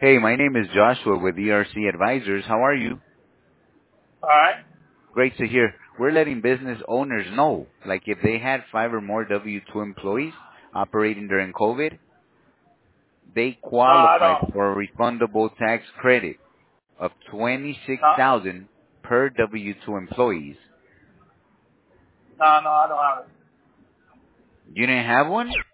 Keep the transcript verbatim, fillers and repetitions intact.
Hey, my name is Joshua with E R C Advisors. How are you? All right. Great to hear. We're letting business owners know, like if they had five or more W two employees operating during COVID, they No, I qualify don't. for a refundable tax credit of twenty-six No, thousand dollars per W two employees. no, no, I don't have it. You didn't have one?